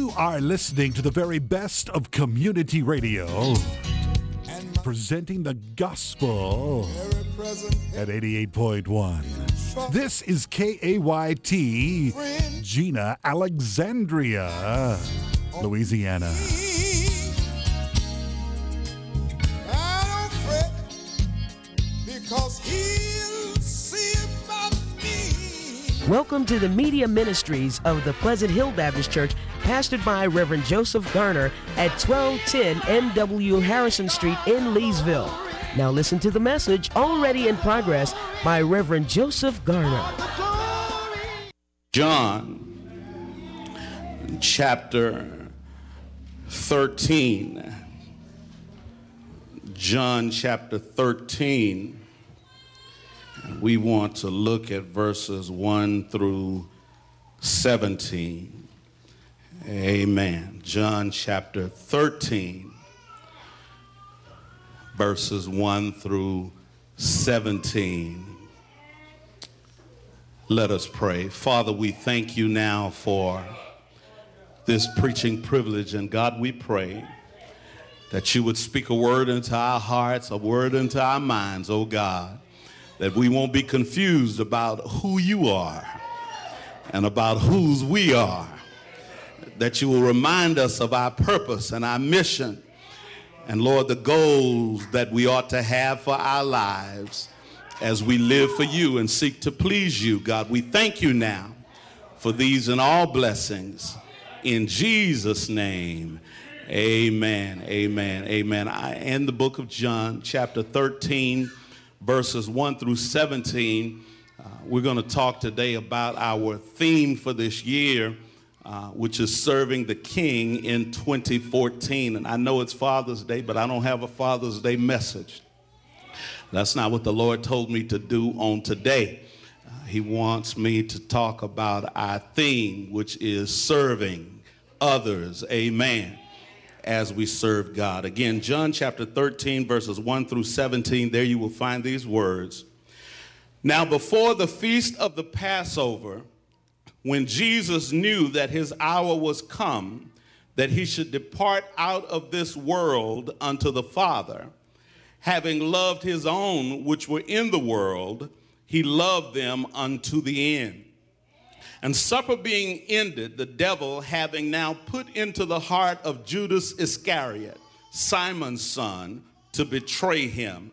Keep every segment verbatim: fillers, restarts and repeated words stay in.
You are listening to the very best of community radio, presenting the gospel at eighty-eight point one. This is K A Y T, Gina, Alexandria, Louisiana. I don't fret, because he'll see about me. Welcome to the media ministries of the Pleasant Hill Baptist Church, pastored by Reverend Joseph Garner at twelve ten M W Harrison Street in Leesville. Now listen to the message already in progress by Reverend Joseph Garner. John chapter thirteen. John chapter thirteen. We want to look at verses one through seventeen. Amen. John chapter thirteen, verses one through seventeen. Let us pray. Father, we thank you now for this preaching privilege. And God, we pray that you would speak a word into our hearts, a word into our minds, oh God, that we won't be confused about who you are and about whose we are, that you will remind us of our purpose and our mission, and Lord, the goals that we ought to have for our lives as we live for you and seek to please you. God, we thank you now for these and all blessings. In Jesus' name, amen, amen, amen. I end the book of John, chapter thirteen, verses one through seventeen. Uh, we're going to talk today about our theme for this year, uh, which is serving the King in twenty fourteen. And I know it's Father's Day, but I don't have a Father's Day message. That's not what the Lord told me to do on today. Uh, he wants me to talk about our theme, which is serving others. Amen. As we serve God. Again, John chapter thirteen, verses one through seventeen, there you will find these words. Now, before the feast of the Passover, when Jesus knew that his hour was come, that he should depart out of this world unto the Father, having loved his own which were in the world, he loved them unto the end. And supper being ended, the devil having now put into the heart of Judas Iscariot, Simon's son, to betray him.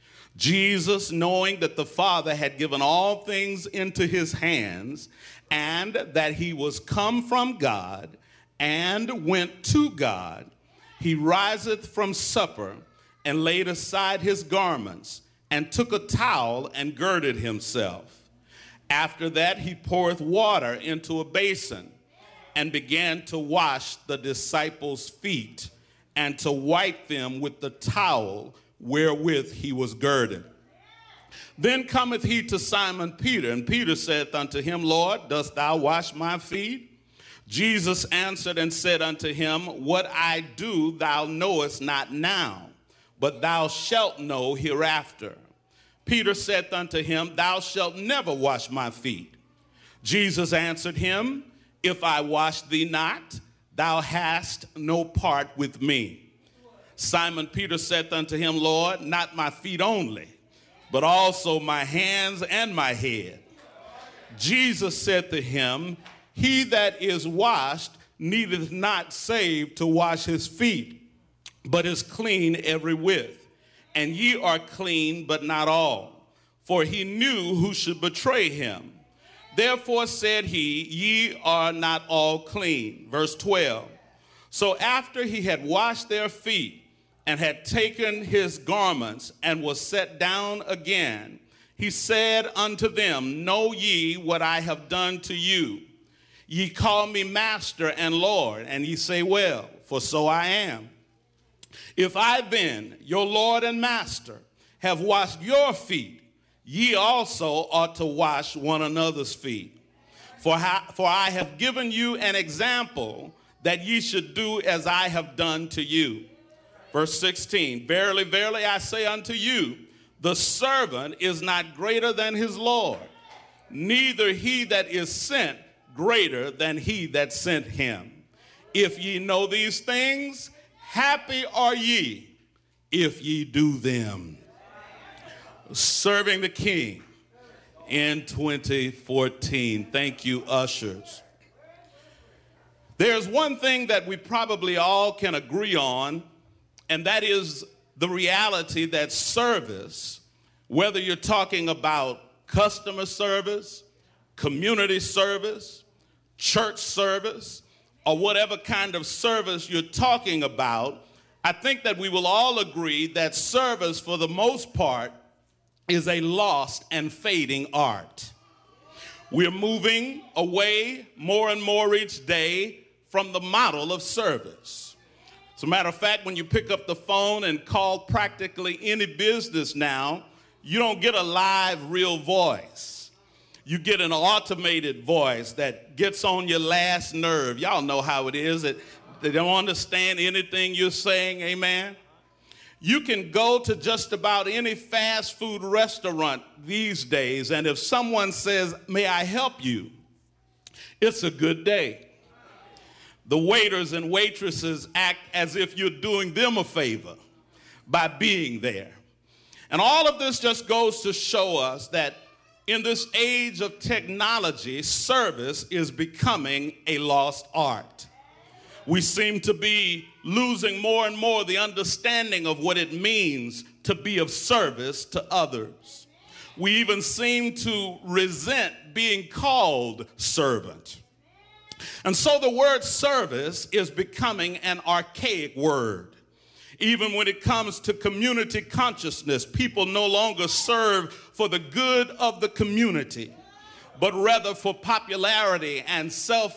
Jesus, knowing that the Father had given all things into his hands, and that he was come from God, and went to God, he riseth from supper, and laid aside his garments, and took a towel, and girded himself. After that, he poureth water into a basin, and began to wash the disciples' feet, and to wipe them with the towel wherewith he was girded. Then cometh he to Simon Peter, and Peter saith unto him, Lord, dost thou wash my feet? Jesus answered and said unto him, What I do thou knowest not now, but thou shalt know hereafter. Peter saith unto him, Thou shalt never wash my feet. Jesus answered him, If I wash thee not, thou hast no part with me. Simon Peter saith unto him, Lord, not my feet only, but also my hands and my head. Jesus said to him, He that is washed needeth not save to wash his feet, but is clean every whit. And ye are clean, but not all. For he knew who should betray him. Therefore said he, Ye are not all clean. Verse twelve. So after he had washed their feet, and had taken his garments, and was set down again, he said unto them, Know ye what I have done to you? Ye call me Master and Lord, and ye say, Well, for so I am. If I then, your Lord and Master, have washed your feet, ye also ought to wash one another's feet. For, ha- for I have given you an example that ye should do as I have done to you. Verse sixteen, Verily, verily, I say unto you, the servant is not greater than his Lord, neither he that is sent greater than he that sent him. If ye know these things, happy are ye if ye do them. Serving the King in twenty fourteen. Thank you, ushers. There's one thing that we probably all can agree on, and that is the reality that service, whether you're talking about customer service, community service, church service, or whatever kind of service you're talking about, I think that we will all agree that service, for the most part, is a lost and fading art. We're moving away more and more each day from the model of service. As a matter of fact, when you pick up the phone and call practically any business now, you don't get a live, real voice. You get an automated voice that gets on your last nerve. Y'all know how it is. That they don't understand anything you're saying, amen? You can go to just about any fast food restaurant these days, and if someone says, "May I help you?" it's a good day. The waiters and waitresses act as if you're doing them a favor by being there. And all of this just goes to show us that in this age of technology, service is becoming a lost art. We seem to be losing more and more the understanding of what it means to be of service to others. We even seem to resent being called servant. And so the word service is becoming an archaic word. Even when it comes to community consciousness, people no longer serve for the good of the community, but rather for popularity and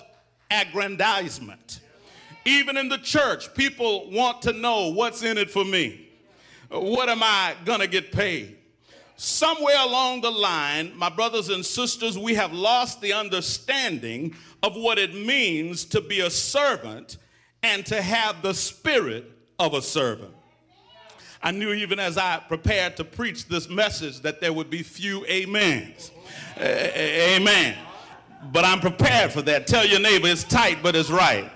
self-aggrandizement. Even in the church, people want to know what's in it for me. What am I going to get paid? Somewhere along the line, my brothers and sisters, we have lost the understanding of what it means to be a servant and to have the spirit of a servant. I knew even as I prepared to preach this message that there would be few amens. Amen. But I'm prepared for that. Tell your neighbor it's tight, but it's right.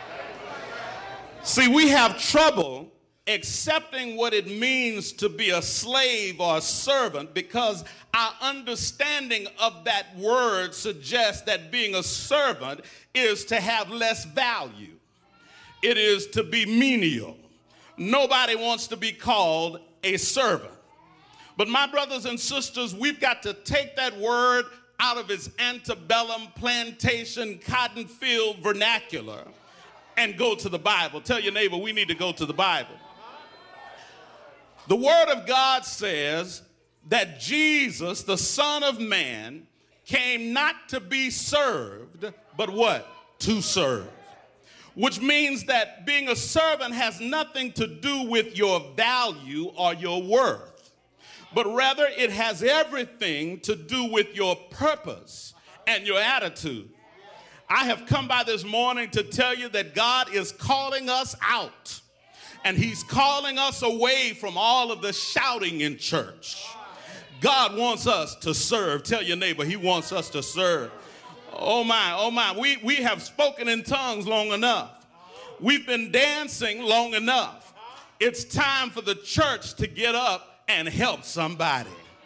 See, we have trouble accepting what it means to be a slave or a servant because our understanding of that word suggests that being a servant is to have less value. It is to be menial. Nobody wants to be called a servant. But my brothers and sisters, we've got to take that word out of its antebellum, plantation, cotton field vernacular and go to the Bible. Tell your neighbor we need to go to the Bible. The Word of God says that Jesus, the Son of Man, came not to be served, but what? To serve. Which means that being a servant has nothing to do with your value or your worth, but rather it has everything to do with your purpose and your attitude. I have come by this morning to tell you that God is calling us out. And he's calling us away from all of the shouting in church. God wants us to serve. Tell your neighbor he wants us to serve. Oh my, oh my, we, we have spoken in tongues long enough. We've been dancing long enough. It's time for the church to get up and help somebody.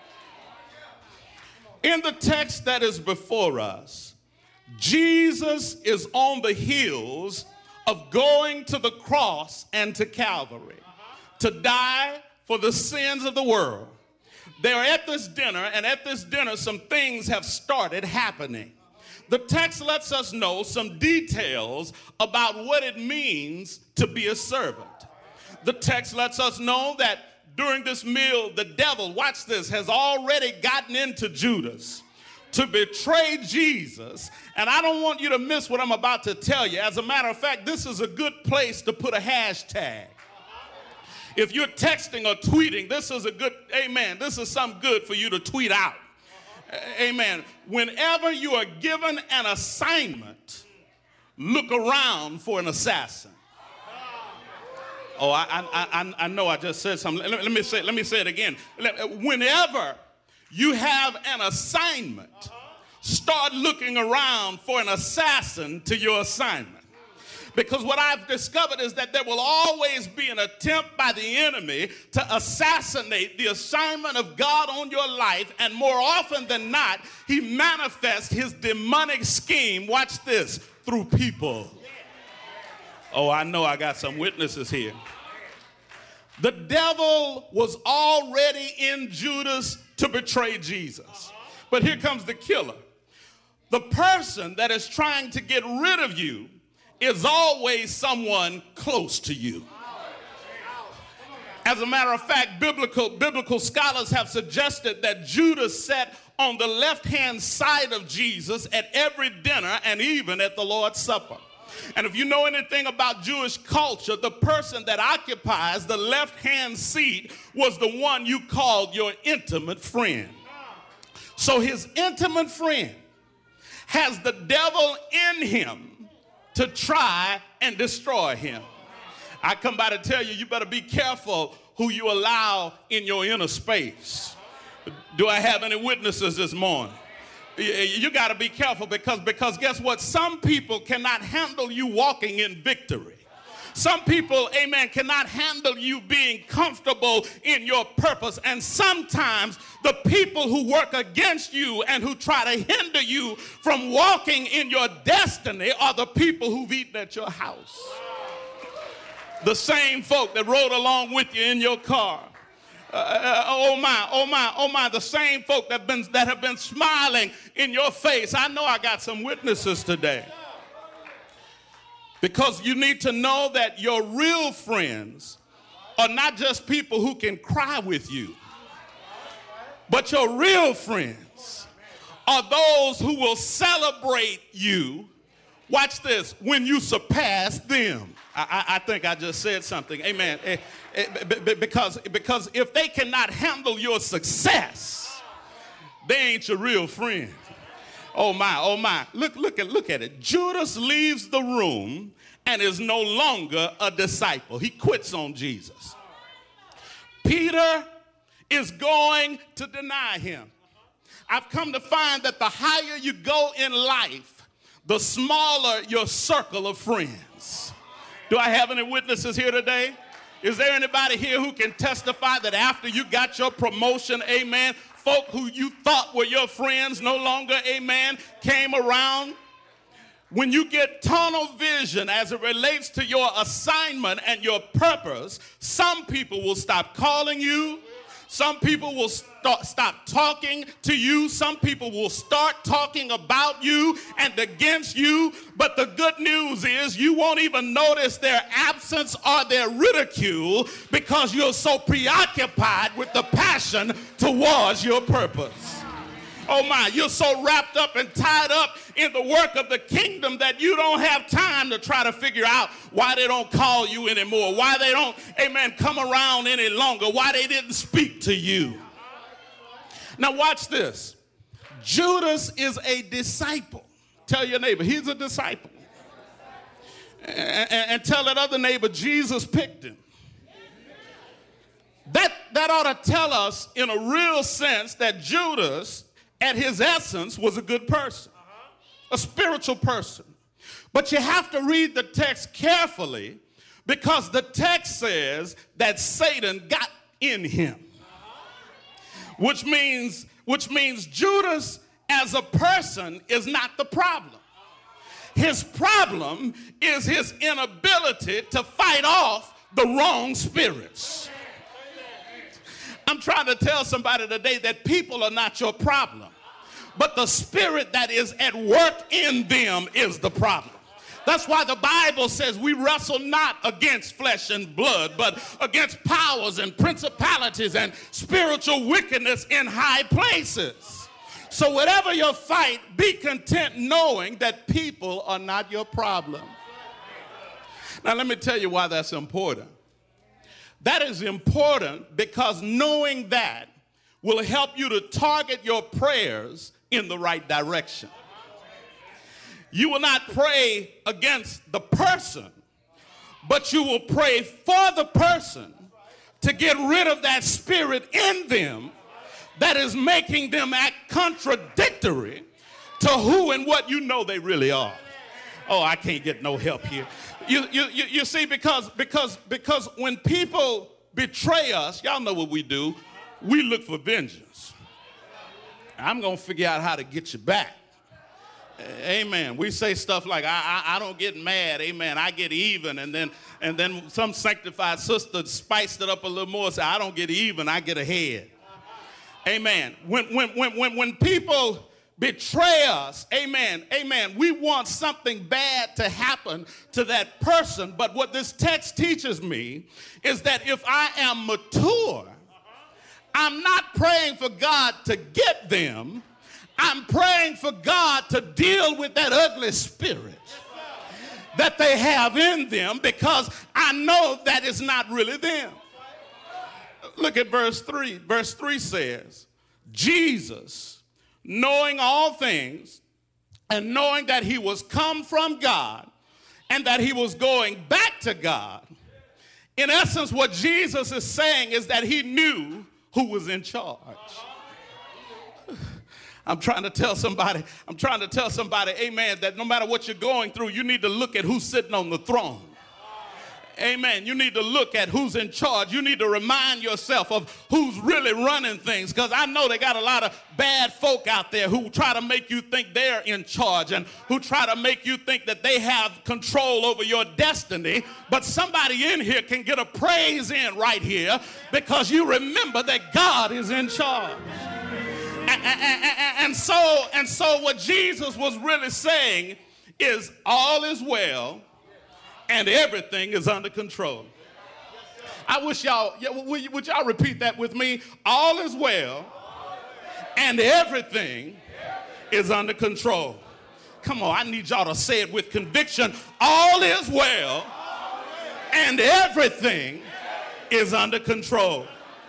In the text that is before us, Jesus is on the heels of going to the cross and to Calvary to die for the sins of the world. They're at this dinner, and at this dinner some things have started happening. The text lets us know some details about what it means to be a servant. The text lets us know that during this meal, the devil, watch this, has already gotten into Judas to betray Jesus. And I don't want you to miss what I'm about to tell you. As a matter of fact, this is a good place to put a hashtag. If you're texting or tweeting, this is a good, amen, this is something good for you to tweet out. Amen. Whenever you are given an assignment, look around for an assassin. Oh, I, I, I, I know I just said something. Let, let me say, let me say it again. Whenever you have an assignment, start looking around for an assassin to your assignment. Because what I've discovered is that there will always be an attempt by the enemy to assassinate the assignment of God on your life, and more often than not, he manifests his demonic scheme, watch this, through people. Oh, I know I got some witnesses here. The devil was already in Judas to betray Jesus. But here comes the killer. The person that is trying to get rid of you is always someone close to you. As a matter of fact, biblical, biblical scholars have suggested that Judas sat on the left-hand side of Jesus at every dinner and even at the Lord's Supper. And if you know anything about Jewish culture, the person that occupies the left-hand seat was the one you called your intimate friend. So his intimate friend has the devil in him to try and destroy him. I come by to tell you, you better be careful who you allow in your inner space. Do I have any witnesses this morning? You got to be careful because, because guess what? Some people cannot handle you walking in victory. Some people, amen, cannot handle you being comfortable in your purpose. And sometimes the people who work against you and who try to hinder you from walking in your destiny are the people who've eaten at your house. The same folk that rode along with you in your car. Uh, uh, oh my, oh my, oh my, the same folk that, been, that have been smiling in your face. I know I got some witnesses today. Because you need to know that your real friends are not just people who can cry with you, but your real friends are those who will celebrate you, watch this, when you surpass them. I, I, I think I just said something, amen. Eh, eh, because, because if they cannot handle your success, they ain't your real friend. Oh my, oh my, look, look at, look at it. Judas leaves the room and is no longer a disciple. He quits on Jesus. Peter is going to deny him. I've come to find that the higher you go in life, the smaller your circle of friends. Do I have any witnesses here today? Is there anybody here who can testify that after you got your promotion, amen, folk who you thought were your friends no longer, amen, came around? When you get tunnel vision as it relates to your assignment and your purpose, some people will stop calling you. Some people will start, stop talking to you. Some people will start talking about you and against you. But the good news is you won't even notice their absence or their ridicule because you're so preoccupied with the passion towards your purpose. Oh my, you're so wrapped up and tied up in the work of the kingdom that you don't have time to try to figure out why they don't call you anymore, why they don't, amen, come around any longer, why they didn't speak to you. Now watch this. Judas is a disciple. Tell your neighbor, he's a disciple. And, and, and tell that other neighbor, Jesus picked him. That, that ought to tell us in a real sense that Judas, at his essence, was a good person, a spiritual person. But you have to read the text carefully because the text says that Satan got in him, which means, which means Judas as a person is not the problem. His problem is his inability to fight off the wrong spirits. I'm trying to tell somebody today that people are not your problem, but the spirit that is at work in them is the problem. That's why the Bible says we wrestle not against flesh and blood, but against powers and principalities and spiritual wickedness in high places. So whatever your fight, be content knowing that people are not your problem. Now let me tell you why that's important. That is important because knowing that will help you to target your prayers in the right direction. You will not pray against the person, but you will pray for the person to get rid of that spirit in them that is making them act contradictory to who and what you know they really are. Oh, I can't get no help here. You, you, you, you see, because, because, because when people betray us, y'all know what we do. We look for vengeance. I'm going to figure out how to get you back. Amen. We say stuff like, I, I, I don't get mad. Amen. I get even. And then, and then some sanctified sister spiced it up a little more. Say, I don't get even. I get ahead. Amen. When, when, when, when, when people betray us, amen, amen, we want something bad to happen to that person. But what this text teaches me is that if I am mature, I'm not praying for God to get them. I'm praying for God to deal with that ugly spirit that they have in them, because I know that it's not really them. Look at verse three. Verse three says, Jesus, knowing all things and knowing that he was come from God and that he was going back to God. In essence, what Jesus is saying is that he knew who was in charge. I'm trying to tell somebody, I'm trying to tell somebody, amen, that no matter what you're going through, you need to look at who's sitting on the throne. Amen. You need to look at who's in charge. You need to remind yourself of who's really running things, because I know they got a lot of bad folk out there who try to make you think they're in charge and who try to make you think that they have control over your destiny. But somebody in here can get a praise in right here because you remember that God is in charge. And, and, and, and so, and so what Jesus was really saying is all is well and everything is under control. I wish y'all, would y'all repeat that with me? All is well and everything is under control. Come on, I need y'all to say it with conviction. All is well and everything is under control.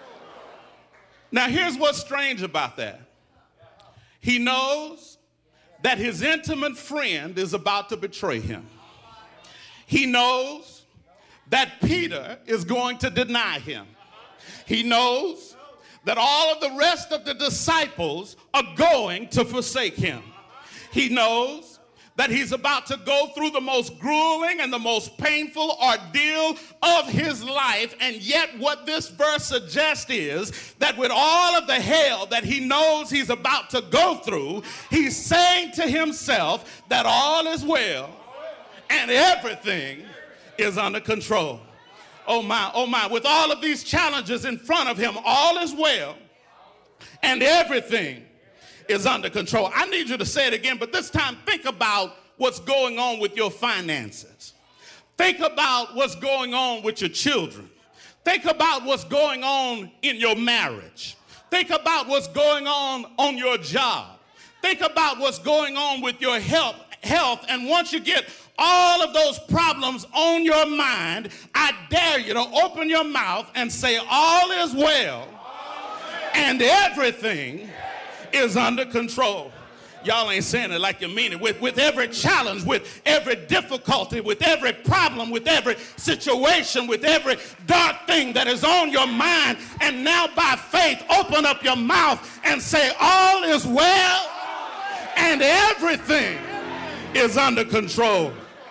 Now here's what's strange about that. He knows that his intimate friend is about to betray him. He knows that Peter is going to deny him. He knows that all of the rest of the disciples are going to forsake him. He knows that he's about to go through the most grueling and the most painful ordeal of his life. And yet what this verse suggests is that with all of the hell that he knows he's about to go through, he's saying to himself that all is well and everything is under control. Oh my, oh my, with all of these challenges in front of him, all is well and everything is under control. I need you to say it again, but this time think about what's going on with your finances. Think about what's going on with your children. Think about what's going on in your marriage. Think about what's going on on your job. Think about what's going on with your health. health. And once you get all of those problems on your mind, I dare you to open your mouth and say, all is well and everything is under control. Y'all ain't saying it like you mean it. With, with every challenge, with every difficulty, with every problem, with every situation, with every dark thing that is on your mind, and now by faith, open up your mouth and say, all is well and everything is under control.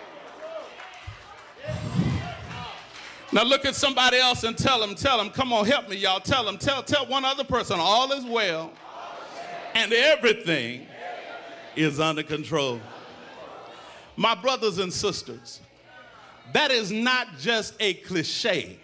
Now look at somebody else and tell them, tell them, come on, help me, y'all. Tell them, tell, tell one other person, all is well and everything is under control. My brothers and sisters, that is not just a cliche.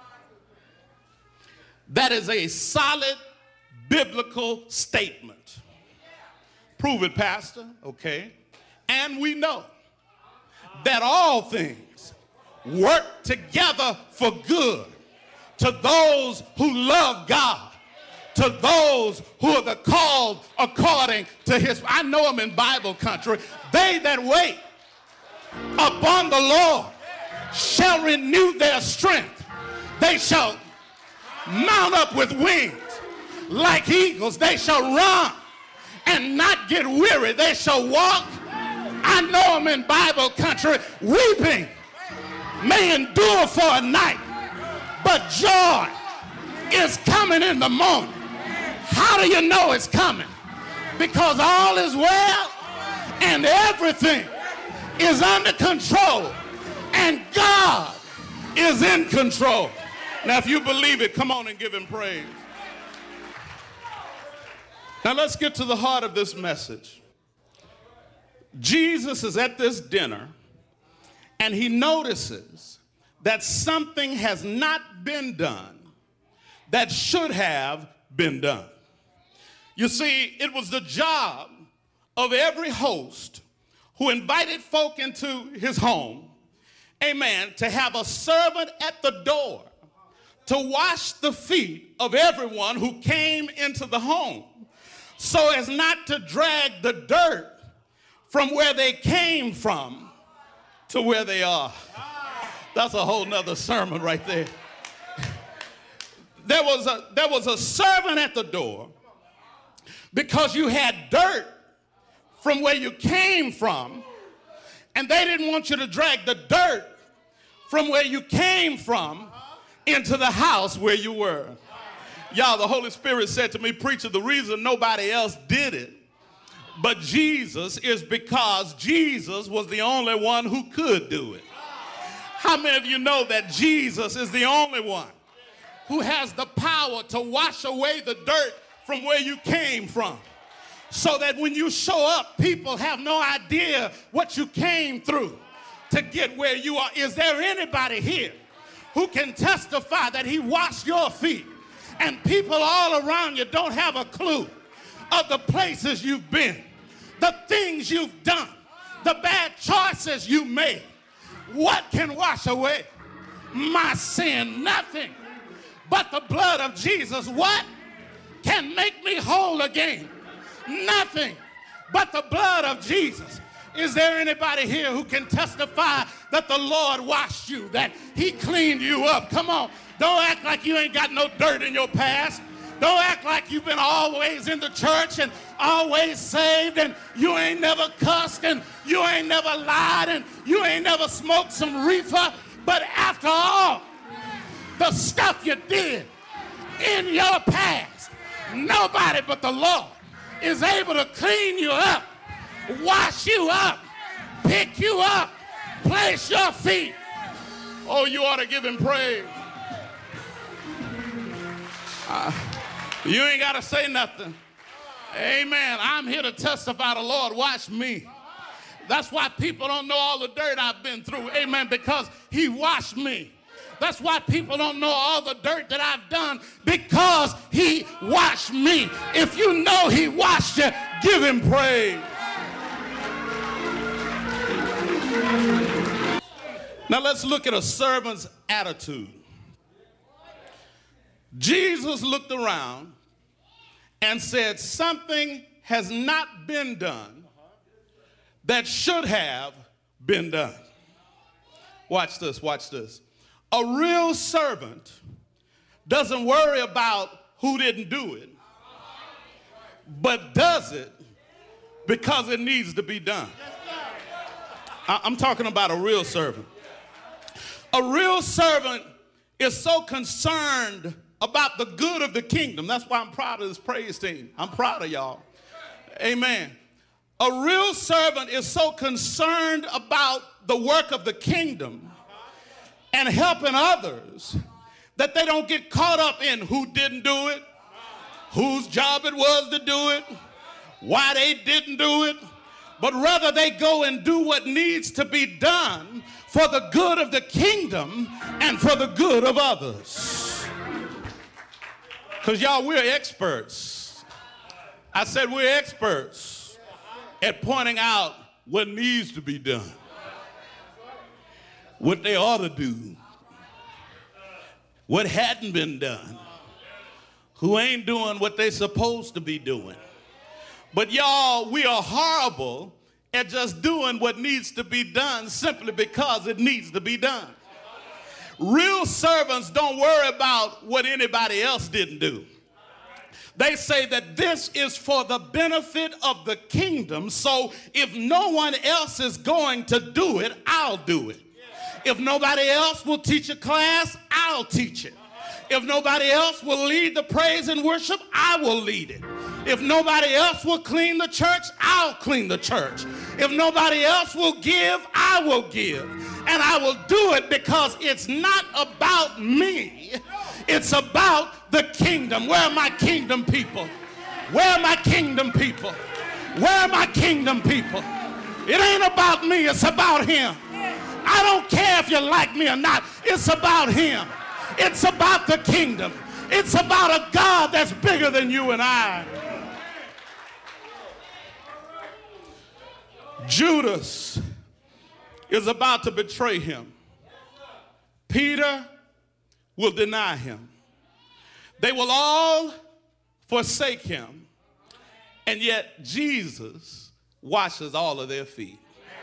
That is a solid biblical statement. Prove it, Pastor. Okay. And we know that all things work together for good to those who love God, to those who are the called according to his. I know them in Bible country. They that wait upon the Lord shall renew their strength. They shall mount up with wings like eagles. They shall run and not get weary. They shall walk. I know them in Bible country. Weeping may endure for a night, but joy is coming in the morning. How do you know it's coming? Because all is well and everything is under control. And God is in control. Now, if you believe it, come on and give him praise. Now, let's get to the heart of this message. Jesus is at this dinner, and he notices that something has not been done that should have been done. You see, it was the job of every host who invited folk into his home, amen, to have a servant at the door to wash the feet of everyone who came into the home, so as not to drag the dirt from where they came from to where they are. That's a whole nother sermon right there. There was a, there was a servant at the door because you had dirt from where you came from, and they didn't want you to drag the dirt from where you came from into the house where you were. Y'all, the Holy Spirit said to me, preacher, the reason nobody else did it but Jesus is because Jesus was the only one who could do it. How many of you know that Jesus is the only one who has the power to wash away the dirt from where you came from, so that when you show up, people have no idea what you came through to get where you are? Is there anybody here who can testify that he washed your feet and people all around you don't have a clue of the places you've been, the things you've done, the bad choices you made? What can wash away my sin? Nothing but the blood of Jesus. What can make me whole again? Nothing but the blood of Jesus. Is there anybody here who can testify that the Lord washed you, that he cleaned you up? Come on. Don't act like you ain't got no dirt in your past. Don't act like you've been always in the church and always saved, and you ain't never cussed, and you ain't never lied, and you ain't never smoked some reefer. But after all the stuff you did in your past, nobody but the Lord is able to clean you up, wash you up, pick you up, place your feet. Oh, you ought to give him praise. Uh, you ain't got to say nothing. Amen. I'm here to testify the Lord washed me. That's why people don't know all the dirt I've been through. Amen. Because he washed me. That's why people don't know all the dirt that I've done, because he washed me. If you know he washed you, give him praise. Now let's look at a servant's attitude. Jesus looked around and said, something has not been done that should have been done. Watch this, watch this. A real servant doesn't worry about who didn't do it, but does it because it needs to be done. I'm talking about a real servant. A real servant is so concerned about the good of the kingdom. That's why I'm proud of this praise team. I'm proud of y'all. Amen. A real servant is so concerned about the work of the kingdom and helping others that they don't get caught up in who didn't do it, whose job it was to do it, why they didn't do it, but rather they go and do what needs to be done for the good of the kingdom and for the good of others. Because y'all, we're experts. I said we're experts at pointing out what needs to be done, what they ought to do, what hadn't been done, who ain't doing what they supposed to be doing. But y'all, we are horrible at just doing what needs to be done simply because it needs to be done. Real servants don't worry about what anybody else didn't do. They say that this is for the benefit of the kingdom, so if no one else is going to do it, I'll do it. If nobody else will teach a class, I'll teach it. If nobody else will lead the praise and worship, I will lead it. If nobody else will clean the church, I'll clean the church. If nobody else will give, I will give. And I will do it because it's not about me. It's about the kingdom. Where are my kingdom people? Where are my kingdom people? Where are my kingdom people? It ain't about me, it's about him. I don't care if you like me or not. It's about him. It's about the kingdom. It's about a God that's bigger than you and I. Judas is about to betray him. Peter will deny him. They will all forsake him. And yet Jesus washes all of their feet.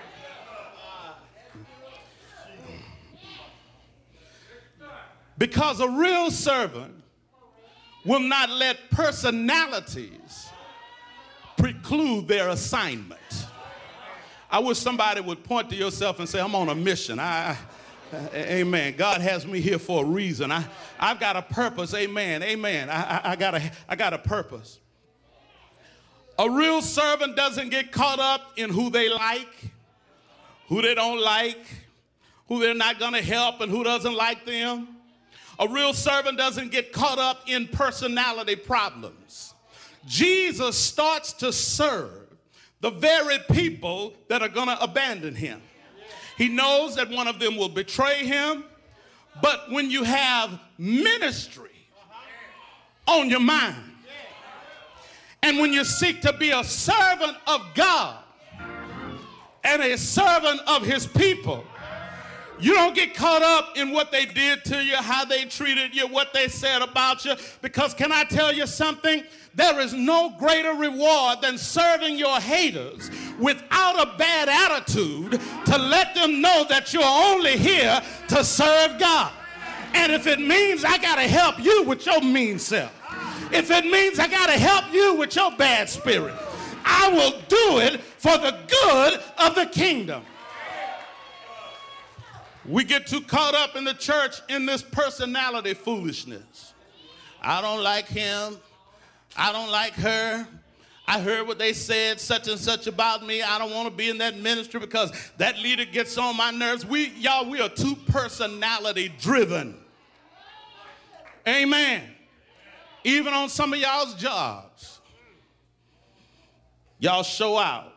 Because a real servant will not let personalities preclude their assignment. I wish somebody would point to yourself and say, I'm on a mission. I, I, amen. God has me here for a reason. I, I've got a purpose. Amen. Amen. I, I, I, got a, I got a purpose. A real servant doesn't get caught up in who they like, who they don't like, who they're not going to help, and who doesn't like them. A real servant doesn't get caught up in personality problems. Jesus starts to serve the very people that are going to abandon him. He knows that one of them will betray him, but when you have ministry on your mind, and when you seek to be a servant of God and a servant of his people, you don't get caught up in what they did to you, how they treated you, what they said about you, because can I tell you something? There is no greater reward than serving your haters without a bad attitude to let them know that you're only here to serve God. And if it means I got to help you with your mean self, if it means I got to help you with your bad spirit, I will do it for the good of the kingdom. We get too caught up in the church in this personality foolishness. I don't like him. I don't like her. I heard what they said, such and such about me. I don't want to be in that ministry because that leader gets on my nerves. We, y'all, we are too personality driven. Amen. Even on some of y'all's jobs, y'all show out.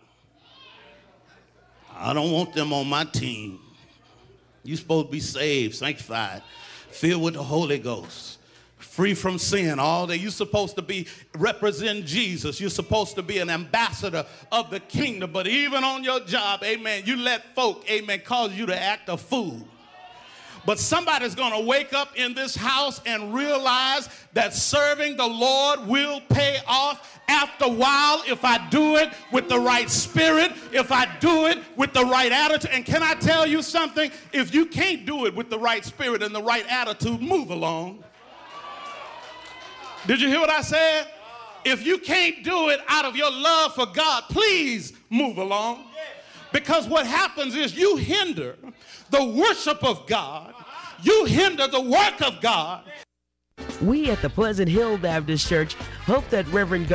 I don't want them on my team. You're supposed to be saved, sanctified, filled with the Holy Ghost, free from sin all day. You're supposed to be represent Jesus. You're supposed to be an ambassador of the kingdom. But even on your job, amen, you let folk, amen, cause you to act a fool. But somebody's going to wake up in this house and realize that serving the Lord will pay off after a while if I do it with the right spirit, if I do it with the right attitude. And can I tell you something? If you can't do it with the right spirit and the right attitude, move along. Did you hear what I said? If you can't do it out of your love for God, please move along. Because what happens is you hinder the worship of God. You hinder the work of God. We at the Pleasant Hill Baptist Church hope that Reverend